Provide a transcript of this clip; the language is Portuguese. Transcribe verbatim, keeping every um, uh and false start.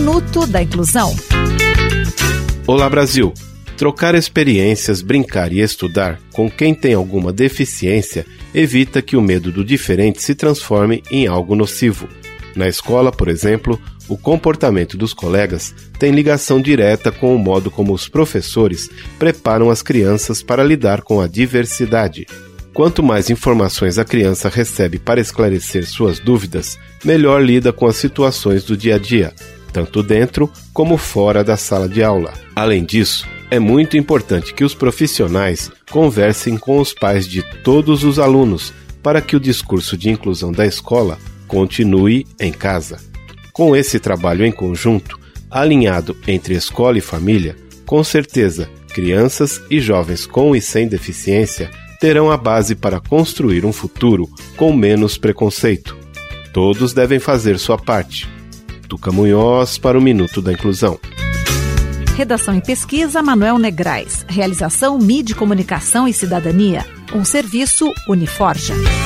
Minuto da Inclusão. Olá, Brasil! Trocar experiências, brincar e estudar com quem tem alguma deficiência evita que o medo do diferente se transforme em algo nocivo. Na escola, por exemplo, o comportamento dos colegas tem ligação direta com o modo como os professores preparam as crianças para lidar com a diversidade. Quanto mais informações a criança recebe para esclarecer suas dúvidas, melhor lida com as situações do dia a dia, tanto dentro como fora da sala de aula. Além disso, é muito importante que os profissionais conversem com os pais de todos os alunos para que o discurso de inclusão da escola continue em casa. Com esse trabalho em conjunto, alinhado entre escola e família, com certeza, crianças e jovens com e sem deficiência terão a base para construir um futuro com menos preconceito. Todos devem fazer sua parte. Tuca Munhoz para o Minuto da Inclusão. Redação e pesquisa, Manuel Negrais. Realização, Mídia, Comunicação e Cidadania. Um serviço Uniforja.